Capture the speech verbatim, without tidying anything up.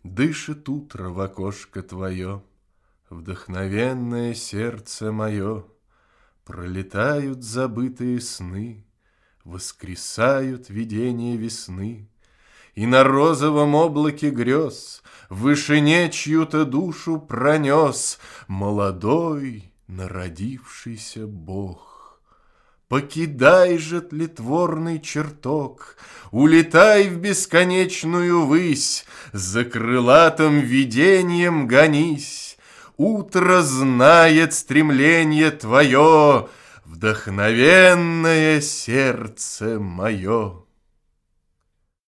Дышит утро в окошко твое, вдохновенное сердце мое. Пролетают забытые сны, воскресают видения весны, и на розовом облаке грез в вышине чью-то душу пронес молодой народившийся Бог. Покидай же тлетворный чертог, улетай в бесконечную высь, за крылатым видением гонись. Утро знает стремление твое, вдохновенное сердце мое.